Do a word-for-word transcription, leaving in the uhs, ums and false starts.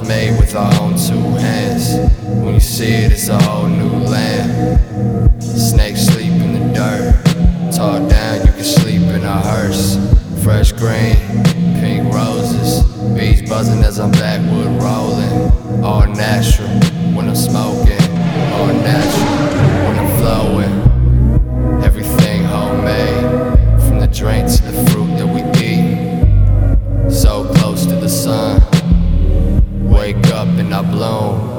made with our own two hands. When you see it, it's a whole new land. Snakes sleep in the dirt. Talk down, you can sleep in a hearse. Fresh green, pink roses. Bees buzzing as I'm backwood rolling. All natural when I'm smoking. All natural when I'm flowing. Everything homemade, from the drink to the fruit that we eat. So close to the sun. Wake up and I bloom.